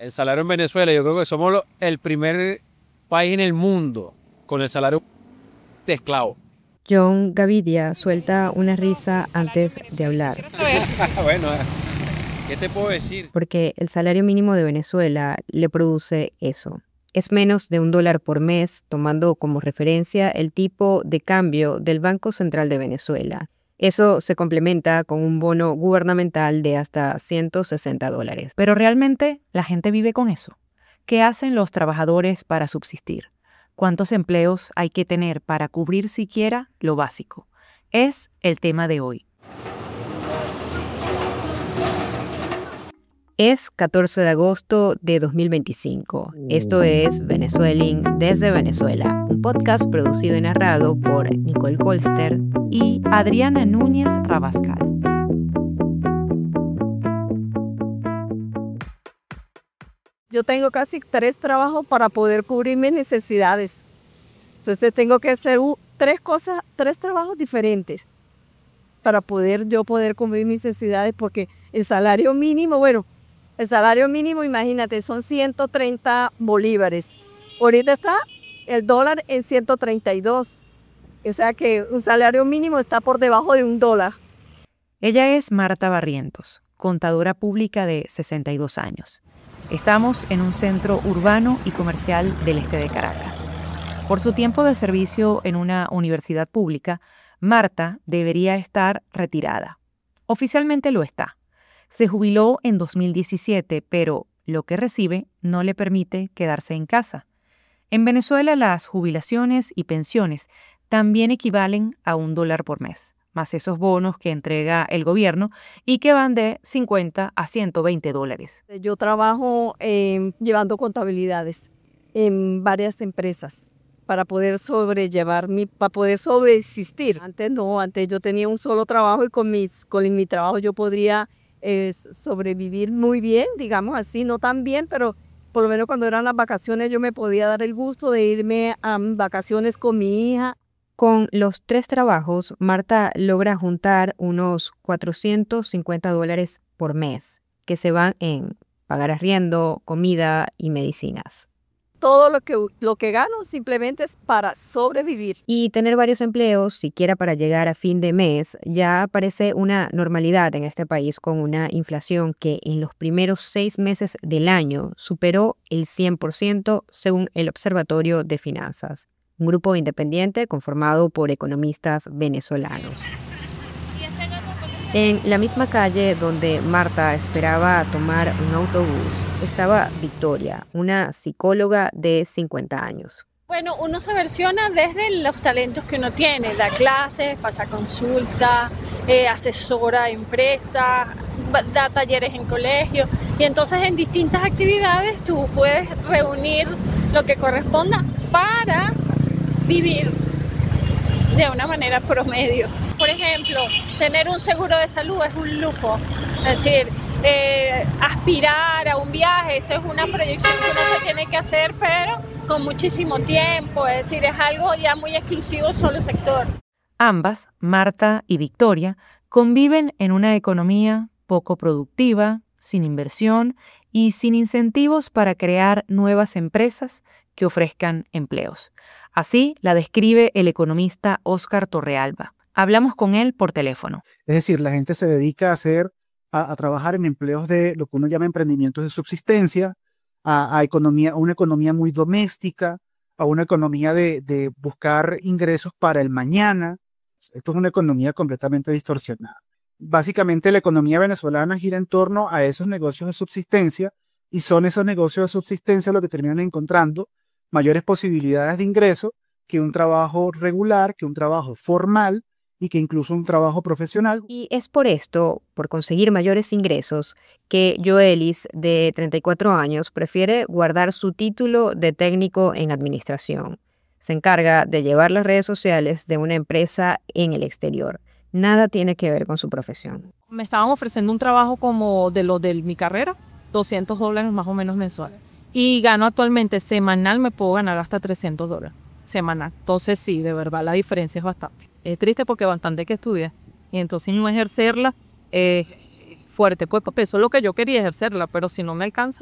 El salario en Venezuela, yo creo que somos el primer país en el mundo con el salario de esclavo. John Gavidia suelta una risa antes de hablar. Bueno, ¿qué te puedo decir? Porque el salario mínimo de Venezuela le produce eso. Es menos de $1 por mes, tomando como referencia el tipo de cambio del Banco Central de Venezuela. Eso se complementa con un bono gubernamental de hasta $160. Pero realmente la gente vive con eso. ¿Qué hacen los trabajadores para subsistir? ¿Cuántos empleos hay que tener para cubrir siquiera lo básico? Es el tema de hoy. Es 14 de agosto de 2025. Esto es Venezueling desde Venezuela, un podcast producido y narrado por Nicole Colster y Adriana Núñez Rabascal. Yo tengo casi 3 trabajos para poder cubrir mis necesidades. Entonces tengo que hacer 3 trabajos diferentes para poder cubrir mis necesidades, porque el salario mínimo, imagínate, son 130 bolívares. Ahorita está el dólar en 132. O sea que un salario mínimo está por debajo de $1. Ella es Marta Barrientos, contadora pública de 62 años. Estamos en un centro urbano y comercial del este de Caracas. Por su tiempo de servicio en una universidad pública, Marta debería estar retirada. Oficialmente lo está. Se jubiló en 2017, pero lo que recibe no le permite quedarse en casa. En Venezuela, las jubilaciones y pensiones también equivalen a $1 por mes, más esos bonos que entrega el gobierno y que van de $50 a $120. Yo trabajo llevando contabilidades en varias empresas para poder sobreexistir. Antes yo tenía un solo trabajo y con mi trabajo yo podría sobrevivir muy bien, digamos así, no tan bien, pero por lo menos cuando eran las vacaciones yo me podía dar el gusto de irme a vacaciones con mi hija. Con los 3 trabajos, Marta logra juntar unos $450 por mes, que se van en pagar arriendo, comida y medicinas. Todo lo que gano simplemente es para sobrevivir. Y tener varios empleos, siquiera para llegar a fin de mes, ya parece una normalidad en este país, con una inflación que en los primeros 6 meses del año superó el 100% según el Observatorio de Finanzas, un grupo independiente conformado por economistas venezolanos. En la misma calle donde Marta esperaba tomar un autobús estaba Victoria, una psicóloga de 50 años. Bueno, uno se versiona desde los talentos que uno tiene, da clases, pasa consulta, asesora a empresas, da talleres en colegios, y entonces en distintas actividades tú puedes reunir lo que corresponda para vivir de una manera promedio. Por ejemplo, tener un seguro de salud es un lujo, es decir, aspirar a un viaje, eso es una proyección que uno se tiene que hacer, pero con muchísimo tiempo, es decir, es algo ya muy exclusivo solo sector. Ambas, Marta y Victoria, conviven en una economía poco productiva, sin inversión y sin incentivos para crear nuevas empresas que ofrezcan empleos. Así la describe el economista Óscar Torrealba. Hablamos con él por teléfono. Es decir, la gente se dedica a trabajar en empleos de lo que uno llama emprendimientos de subsistencia, a una economía muy doméstica, a una economía de buscar ingresos para el mañana. Esto es una economía completamente distorsionada. Básicamente la economía venezolana gira en torno a esos negocios de subsistencia, y son esos negocios de subsistencia los que terminan encontrando mayores posibilidades de ingreso que un trabajo regular, que un trabajo formal y que incluso un trabajo profesional. Y es por esto, por conseguir mayores ingresos, que Joelis, de 34 años, prefiere guardar su título de técnico en administración. Se encarga de llevar las redes sociales de una empresa en el exterior. Nada tiene que ver con su profesión. Me estaban ofreciendo un trabajo como de mi carrera, $200 más o menos mensuales. Y gano actualmente semanal, me puedo ganar hasta $300 semanal. Entonces sí, de verdad la diferencia es bastante. Es triste porque bastante que estudié. Y entonces no ejercerla es fuerte. Pues eso es lo que yo quería, ejercerla, pero si no me alcanza.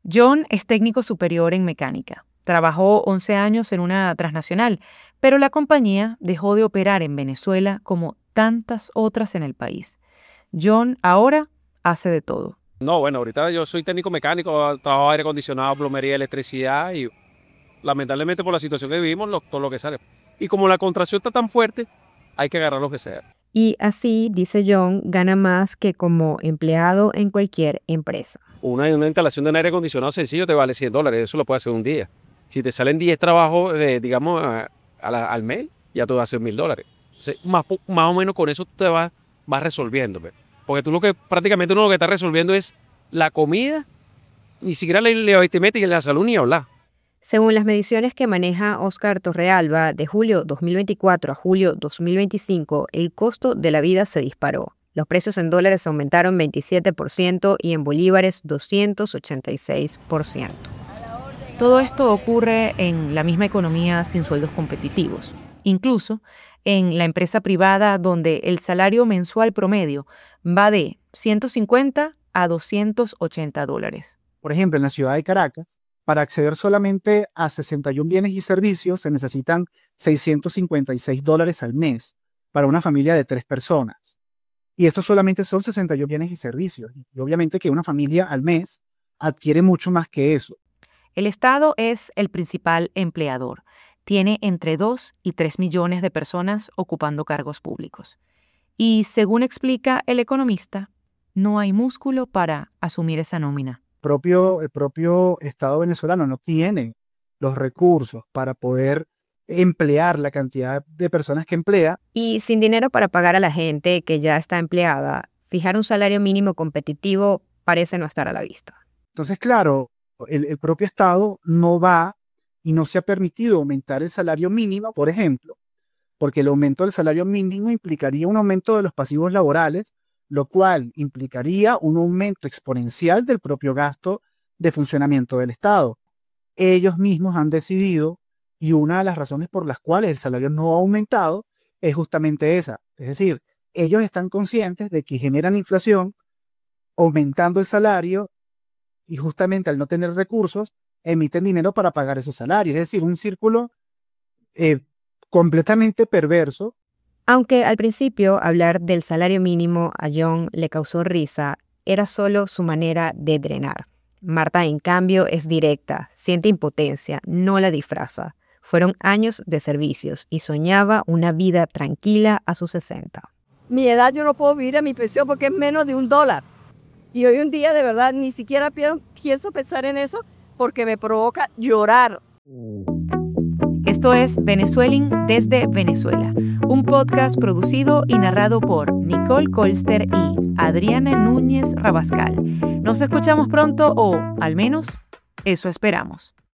John es técnico superior en mecánica. Trabajó 11 años en una transnacional, pero la compañía dejó de operar en Venezuela como tantas otras en el país. John ahora hace de todo. No, bueno, ahorita yo soy técnico mecánico, trabajo aire acondicionado, plomería, electricidad y lamentablemente por la situación que vivimos, todo lo que sale. Y como la contracción está tan fuerte, hay que agarrar lo que sea. Y así, dice John, gana más que como empleado en cualquier empresa. Una instalación de un aire acondicionado sencillo te vale $100, eso lo puedes hacer un día. Si te salen 10 trabajos, digamos, al mes, ya te vas a hacer $1,000. Entonces, más o menos con eso te vas resolviendo. Porque tú prácticamente uno lo que está resolviendo es la comida, ni siquiera te metes en la salud ni hablar. Según las mediciones que maneja Oscar Torrealba, de julio 2024 a julio 2025, el costo de la vida se disparó. Los precios en dólares aumentaron 27% y en bolívares 286%. Todo esto ocurre en la misma economía sin sueldos competitivos. Incluso en la empresa privada donde el salario mensual promedio va de $150 a $280. Por ejemplo, en la ciudad de Caracas, para acceder solamente a 61 bienes y servicios se necesitan $656 al mes para una familia de 3 personas. Y estos solamente son 61 bienes y servicios. Y obviamente que una familia al mes adquiere mucho más que eso. El Estado es el principal empleador. Tiene entre 2 y 3 millones de personas ocupando cargos públicos. Y según explica el economista, no hay músculo para asumir esa nómina. El propio Estado venezolano no tiene los recursos para poder emplear la cantidad de personas que emplea. Y sin dinero para pagar a la gente que ya está empleada, fijar un salario mínimo competitivo parece no estar a la vista. Entonces, claro, el propio Estado no va y no se ha permitido aumentar el salario mínimo, por ejemplo, porque el aumento del salario mínimo implicaría un aumento de los pasivos laborales, lo cual implicaría un aumento exponencial del propio gasto de funcionamiento del Estado. Ellos mismos han decidido, y una de las razones por las cuales el salario no ha aumentado es justamente esa. Es decir, ellos están conscientes de que generan inflación aumentando el salario y justamente al no tener recursos emiten dinero para pagar esos salarios. Es decir, un círculo completamente perverso. Aunque al principio hablar del salario mínimo a John le causó risa, era solo su manera de drenar. Marta, en cambio, es directa, siente impotencia, no la disfraza. Fueron años de servicios y soñaba una vida tranquila a sus 60. Mi edad yo no puedo vivir a mi pensión porque es menos de $1. Y hoy en día de verdad ni siquiera pienso pensar en eso porque me provoca llorar. Esto es Venezueling desde Venezuela, un podcast producido y narrado por Nicole Colster y Adriana Núñez Rabascal. Nos escuchamos pronto o, al menos, eso esperamos.